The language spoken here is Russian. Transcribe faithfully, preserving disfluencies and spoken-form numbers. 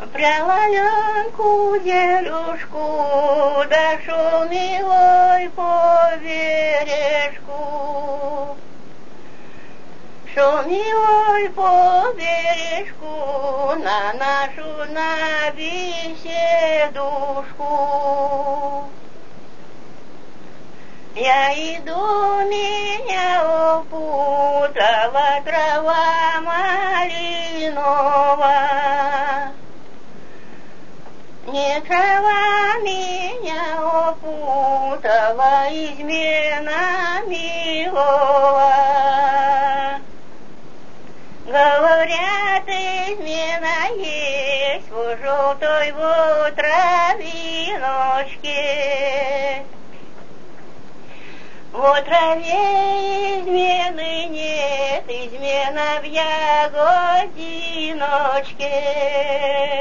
Пряла Ленку делюшку, дошел милой по бережку. Шел милой по бережку на нашу на беседушку. Я иду, меня опутала трава малиновая. Не трава меня опутала, измена милого. Говорят, измена есть в желтой вот травиночке. В траве измены нет, измена в ягодиночке.